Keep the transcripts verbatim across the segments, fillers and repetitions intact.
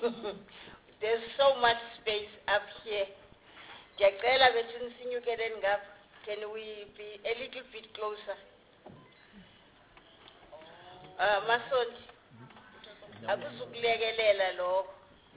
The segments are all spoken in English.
There's so much space up here. Ndiyacela bethuni sinyukeleni ngapha. Can we be a little bit closer? Uh, Masondi, akuzukulekelela lokho.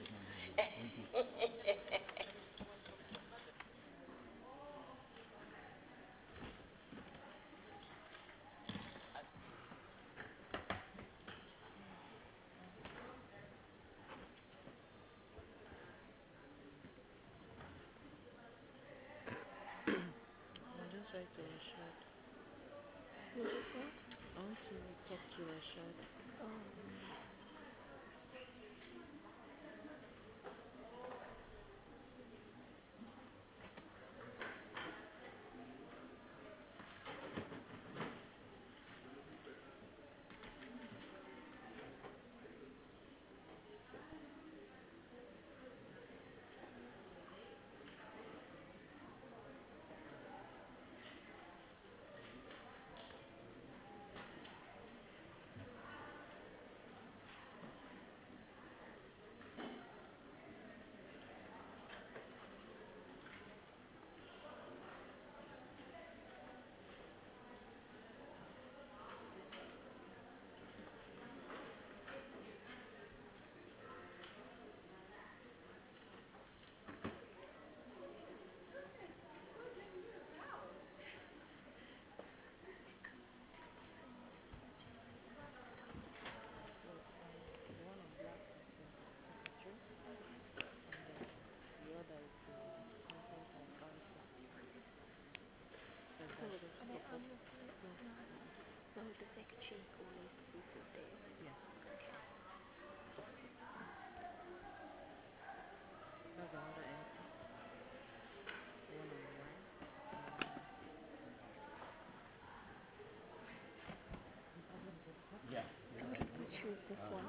I'll just write to Rashad. You just what? I want to talk to Rashad. Oh. No, the secretary always seated there. Yeah. Okay. That's another entity. The one on the right. Yeah. We choose this one.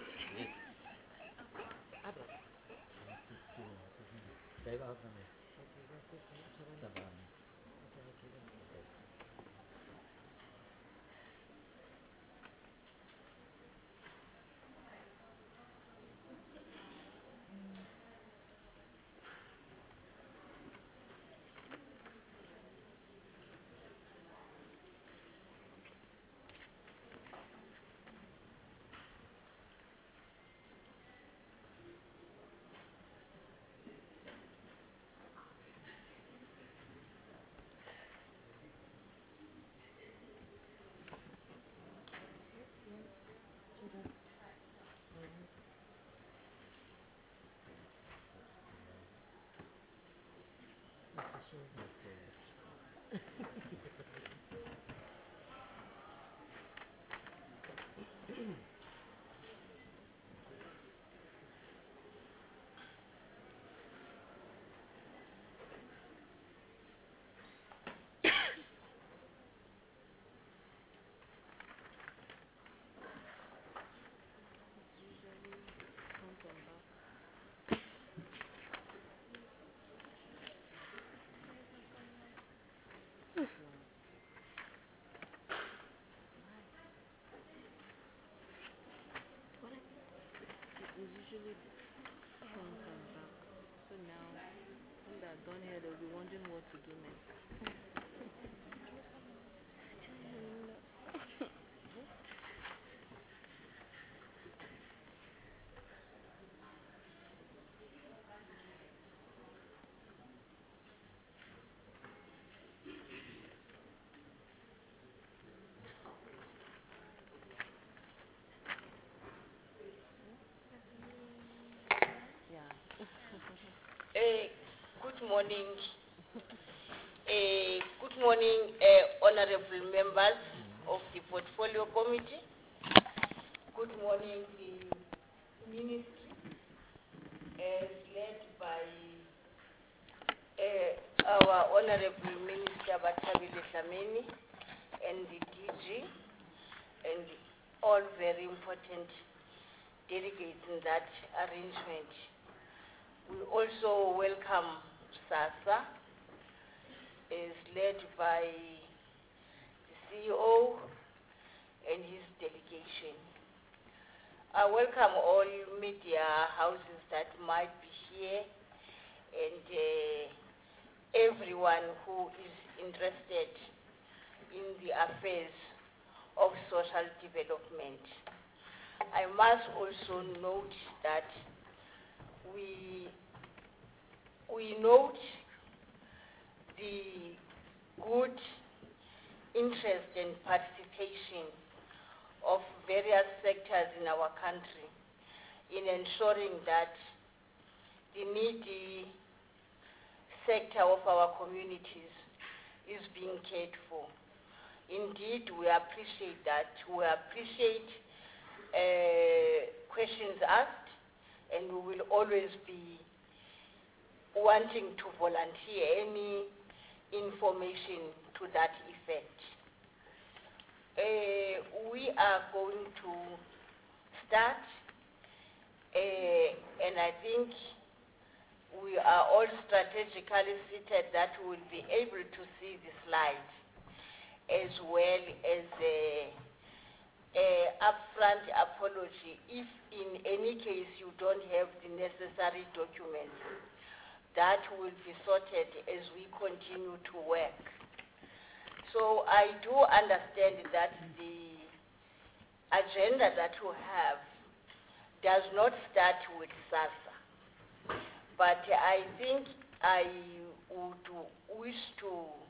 It's usually front and back. So now, when they're done here, they'll be wondering what to do next. Yeah. Eh, good morning. Eh, good morning, eh, honorable members of the Portfolio Committee. Good morning, the ministry, as led by eh, our honorable Minister Bathabile Dlamini and the D G, and all very important delegates in that arrangement. We also welcome SASSA, is led by the C E O and his delegation. I welcome all media houses that might be here and uh, everyone who is interested in the affairs of social development. I must also note that we, we note the good interest and participation of various sectors in our country in ensuring that the needy sector of our communities is being cared for. Indeed, we appreciate that. We appreciate uh, questions asked, and we will always be wanting to volunteer any information to that effect. Uh, we are going to start, uh, and I think we are all strategically seated that we will be able to see the slides, as well as a, a upfront apology if in any case you don't have the necessary documents. That will be sorted as we continue to work. So I do understand that the agenda that you have does not start with SASSA, but I think I would wish to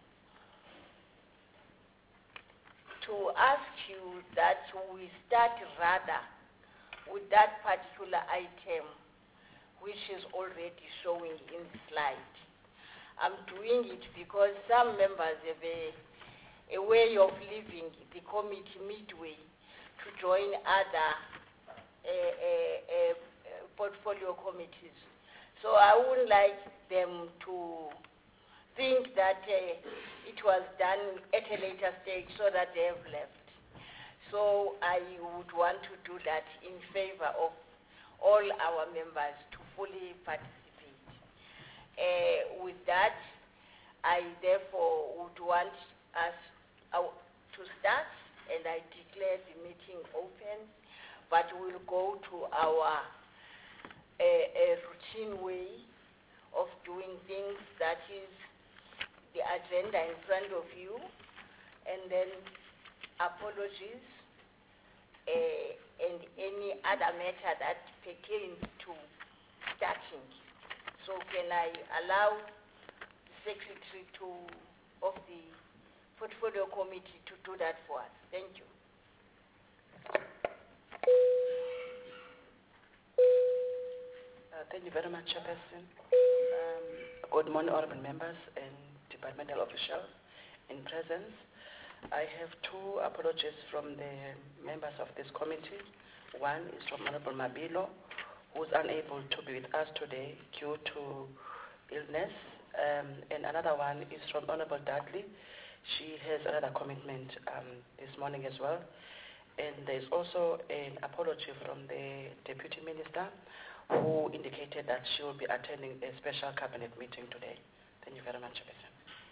to ask you that we start rather with that particular item which is already showing in the slide. I'm doing it because some members have a, a way of leaving the committee midway to join other uh, uh, uh, portfolio committees. So I would like them to think that uh, it was done at a later stage so that they have left. So I would want to do that in favor of all our members to fully participate. Uh, with that, I therefore would want us uh, to start, and I declare the meeting open, but we'll go to our uh, uh, routine way of doing things, that is the agenda in front of you, and then apologies, uh, and any other matter that pertains to starting. So can I allow the Secretary to, of the Portfolio Committee to do that for us? Thank you. Uh, thank you very much, Chairperson. Um, good morning, honorable members and departmental officials in presence. I have two apologies from the members of this committee. One is from Honorable Mabilo, who is unable to be with us today due to illness. Um, and another one is from Honorable Dudley. She has another commitment um, this morning as well. And there's also an apology from the Deputy Minister, who indicated that she will be attending a special cabinet meeting today. Thank you very much, Chairperson.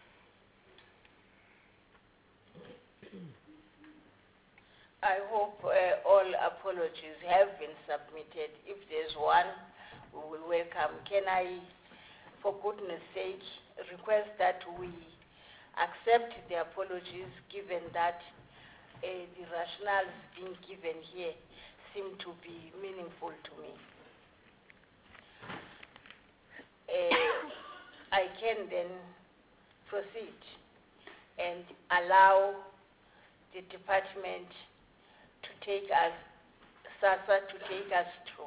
I hope uh, all apologies have been submitted. If there's one, we will welcome. Can I, for goodness sake, request that we accept the apologies, given that uh, the rationales being given here seem to be meaningful to me. Uh, I can then proceed and allow the department to take us, SASSA to take us through.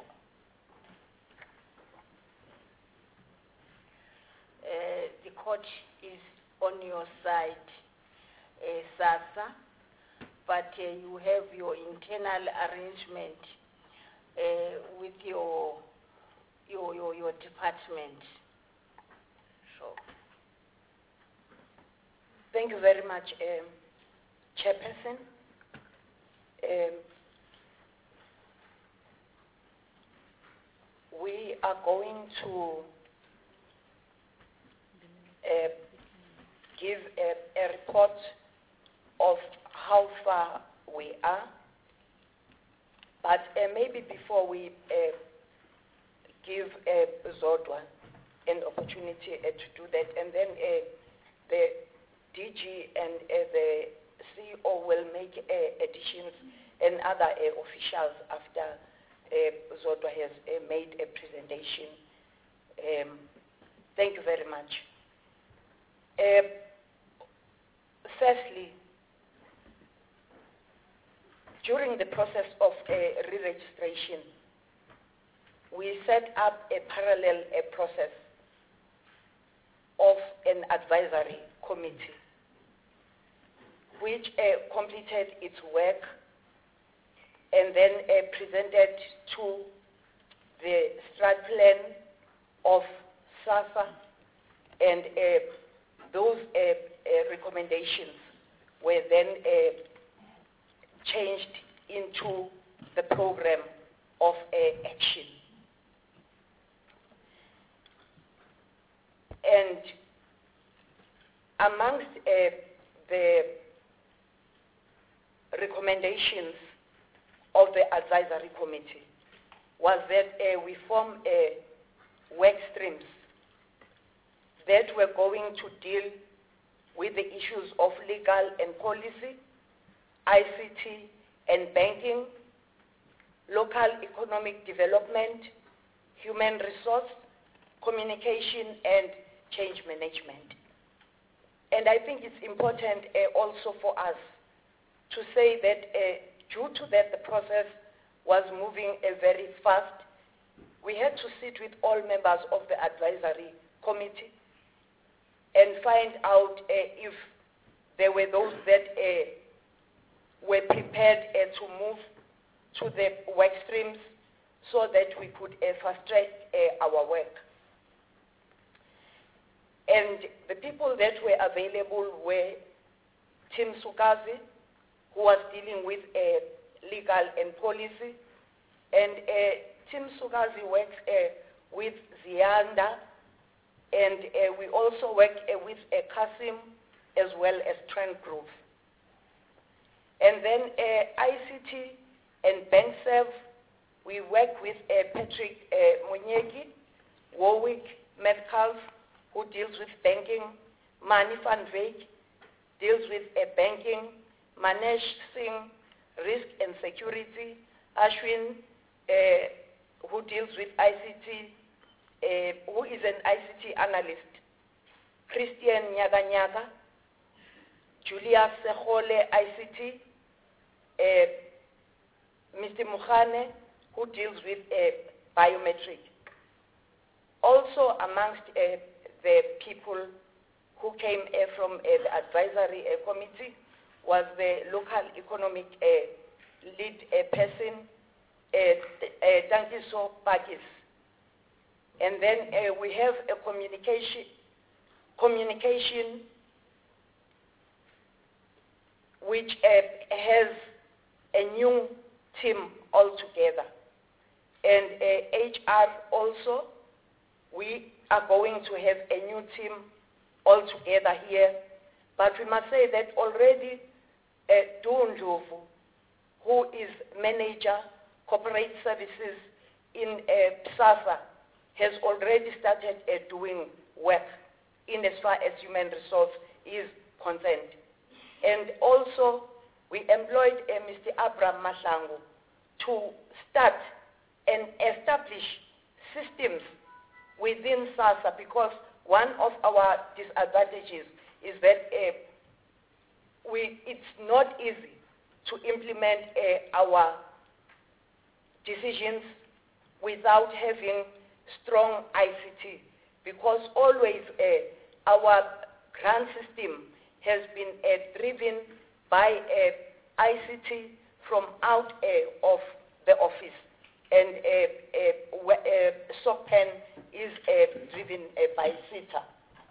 Uh, the court is on your side, uh, SASSA, but uh, you have your internal arrangement uh, with your, your, your, your department. So. Thank you very much, um, Chairperson. Um, we are going to uh, give a, a report of how far we are, But uh, maybe before we uh, give uh, Zodwa an opportunity uh, to do that, and then uh, the D G and uh, the C E O will make uh, additions and other uh, officials after uh, Zodwa has uh, made a presentation. Um, thank you very much. Uh, firstly, during the process of uh, re-registration, we set up a parallel uh, process of an advisory committee, which uh, completed its work and then uh, presented to the strat plan of SASSA, and uh, those uh, uh, recommendations were then uh, changed into the program of uh, action. And amongst uh, the recommendations of the advisory committee was that uh, we form uh, work streams that were going to deal with the issues of legal and policy, I C T and banking, local economic development, human resource, communication, and change management. And I think it's important uh, also for us to say that uh, due to that the process was moving uh, very fast, we had to sit with all members of the advisory committee and find out uh, if there were those that uh, were prepared uh, to move to the work streams so that we could uh, fast track uh, our work. And the people that were available were Tim Sukazi, who was dealing with uh, legal and policy, and uh, Tim Sukazi works uh, with Zianda, and uh, we also work uh, with uh, Kasim as well as Trent Group. And then uh, I C T and BankServe, we work with uh, Patrick uh, Munyeki, Warwick Metcalf, who deals with banking, Mani van Veek deals with uh, banking, Manesh Singh, risk and security, Ashwin, uh, who deals with I C T, uh, who is an I C T analyst, Christian Nyaganyaka, Julia Sehole, I C T, uh, Mister Mukhane, who deals with uh, biometric. Also amongst uh, the people who came uh, from uh, the advisory uh, committee was the local economic uh, lead uh, person, uh, Tankiso Pakis. And then uh, we have a communication, communication which uh, has a new team altogether. And uh, H R also, we are going to have a new team altogether here. But we must say that already uh, Dunjovu, who is manager corporate services in uh, SASSA, has already started uh, doing work in as far as human resource is concerned. And also, we employed uh, Mister Abraham Maslango to start and establish systems within SASSA, because one of our disadvantages is that uh, we, it's not easy to implement uh, our decisions without having strong I C T, because always uh, our grant system has been uh, driven by uh, I C T from out uh, of the office, and uh, uh, uh, SOCPEN is uh, driven uh, by SITA.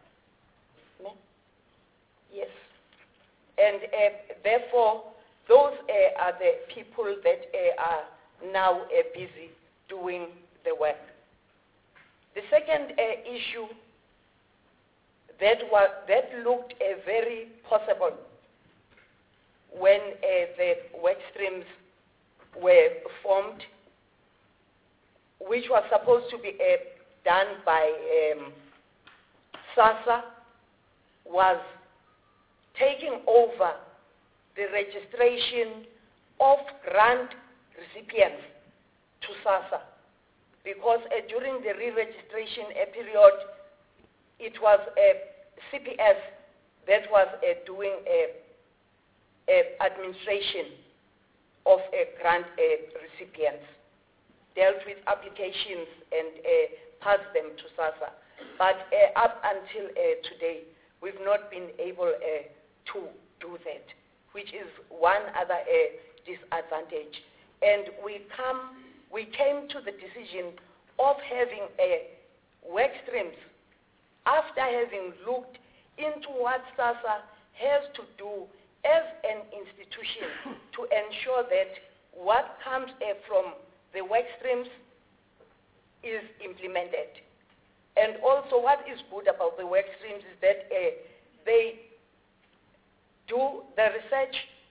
Yes. And uh, therefore, those uh, are the people that uh, are now uh, busy doing the work. The second uh, issue that, was, that looked uh, very possible when uh, the work streams were formed, which was supposed to be uh, done by um, SASSA, was taking over the registration of grant recipients to SASSA, because uh, during the re-registration uh, period, it was uh, C P S that was uh, doing uh, uh, administration of uh, grant uh, recipients, dealt with applications and uh, passed them to SASSA. But uh, up until uh, today, we've not been able uh, to do that, which is one other uh, disadvantage. And we come, we came to the decision of having uh, work streams after having looked into what SASSA has to do as an institution to ensure that what comes uh, from the work streams is implemented. And also what is good about the work streams is that uh, they do the research.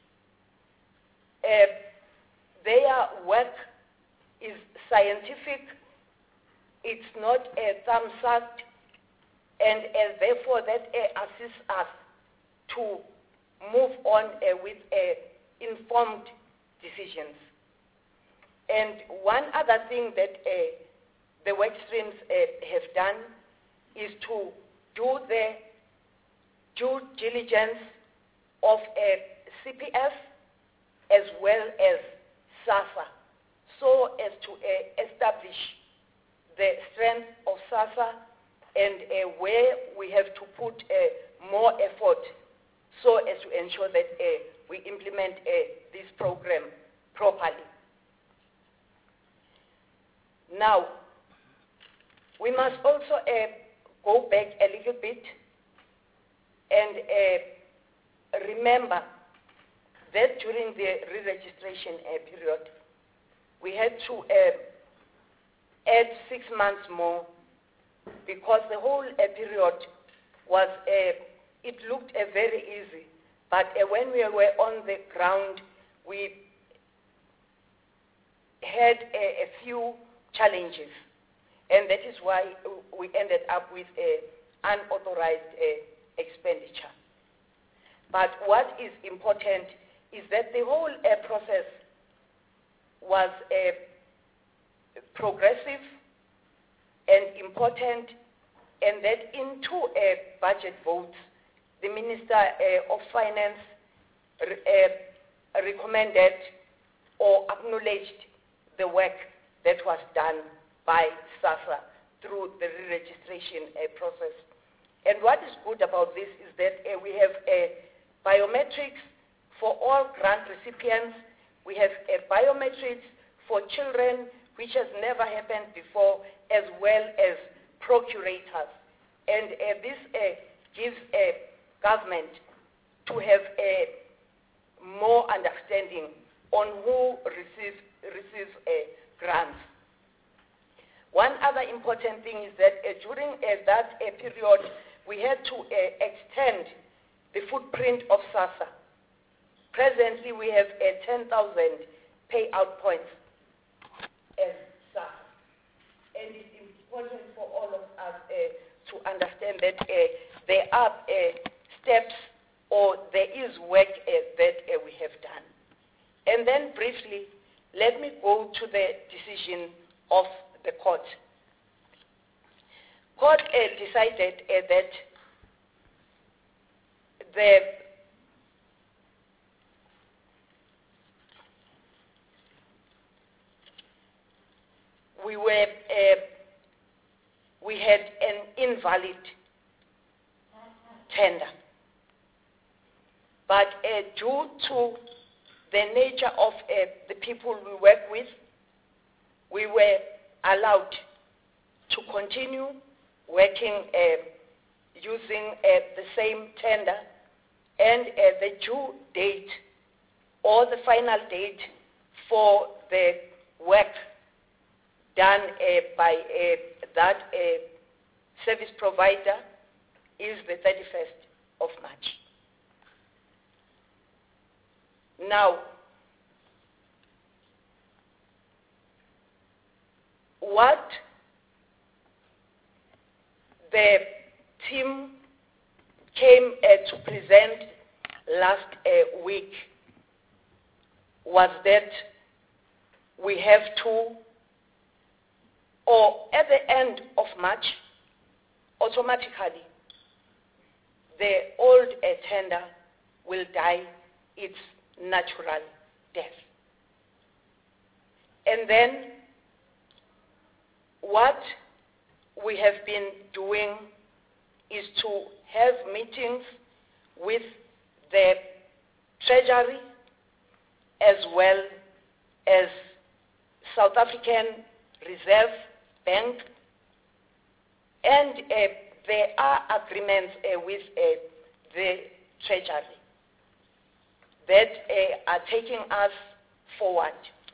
Uh, their work is scientific. It's not a thumbs-up, and uh, therefore that uh, assists us to move on uh, with uh, informed decisions. And one other thing that uh, the work streams uh, have done is to do the due diligence of uh, C P F as well as SASSA, so as to uh, establish the strength of SASSA and uh, where we have to put uh, more effort so as to ensure that uh, we implement uh, this program properly. Now, we must also uh, go back a little bit and uh, remember that during the re-registration uh, period, we had to uh, add six months more because the whole uh, period was, uh, it looked uh, very easy, but uh, when we were on the ground, we had a, a few challenges, and that is why we ended up with uh, unauthorized uh, expenditure. But what is important is that the whole uh, process was uh, progressive and important, and that in two uh, budget votes, the Minister uh, of Finance re uh, recommended or acknowledged the work that was done by SASSA through the re-registration uh, process. And what is good about this is that uh, we have uh, biometrics for all grant recipients. We have uh, biometrics for children, which has never happened before, as well as procurators. And uh, this uh, gives a government to have a more understanding on who receives, receives uh, grants. One other important thing is that uh, during uh, that uh, period, we had to uh, extend the footprint of SASSA. Presently, we have uh, ten thousand payout points as SASSA. And it's important for all of us uh, to understand that uh, there are uh, steps or there is work uh, that uh, we have done. And then briefly, let me go to the decision of the court. Court uh, decided uh, that the we were uh, we had an invalid tender, but uh, due to the nature of uh, the people we work with, we were allowed to continue working uh, using uh, the same tender, and uh, the due date or the final date for the work done uh, by uh, that uh, service provider is the thirty-first of March. Now, what the team came uh, to present last uh, week was that we have to, or at the end of March, automatically, the old uh, tender will die its natural death. And then what we have been doing is to have meetings with the Treasury as well as South African Reserve Bank, and uh, there are agreements uh, with uh, the Treasury that uh, are taking us forward.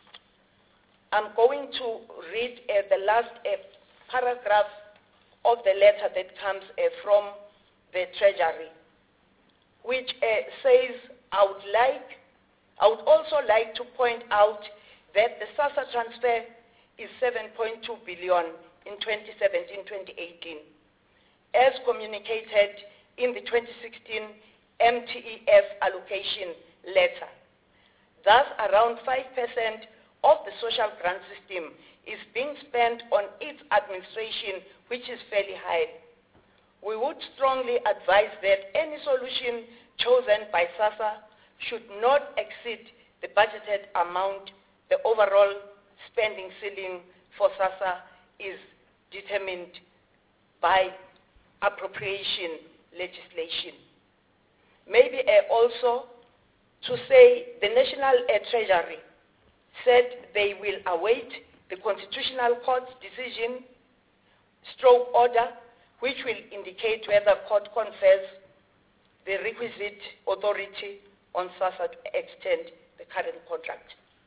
I'm going to read uh, the last uh, paragraph of the letter that comes uh, from the Treasury, which uh, says, I would like, I would also like to point out that the SASSA transfer is seven point two billion in twenty seventeen twenty eighteen, as communicated in the twenty sixteen M T E F allocation letter. Thus, around five percent of the social grant system is being spent on its administration, which is fairly high. We would strongly advise that any solution chosen by SASSA should not exceed the budgeted amount. The overall spending ceiling for SASSA is determined by appropriation legislation. Maybe uh, also to say the National uh, Treasury said they will await the Constitutional Court's decision, stroke order, which will indicate whether court confers the requisite authority on SASSA to extend the current contract.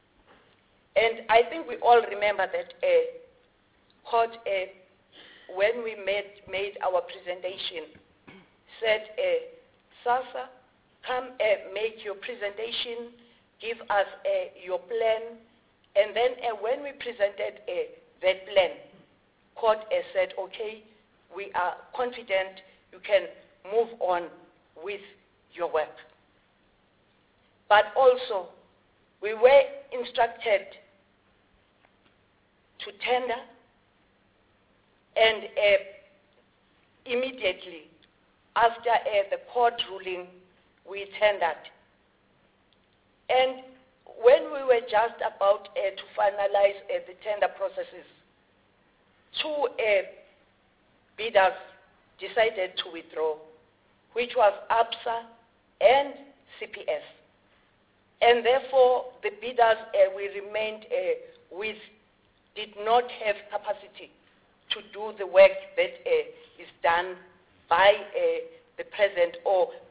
And I think we all remember that uh, court, uh, when we made, made our presentation, said, uh, SASSA, come uh, make your presentation, give us uh, your plan, and then uh, when we presented uh, that plan, court uh, said, okay, we are confident you can move on with your work. But also, we were instructed to tender, and uh, immediately after uh, the court ruling, we tendered. And when we were just about uh, to finalize uh, the tender processes, two uh, bidders decided to withdraw, which was ABSA and C P S. And therefore, the bidders uh, we remained uh, with did not have capacity to do the work that uh, is done by uh, the present or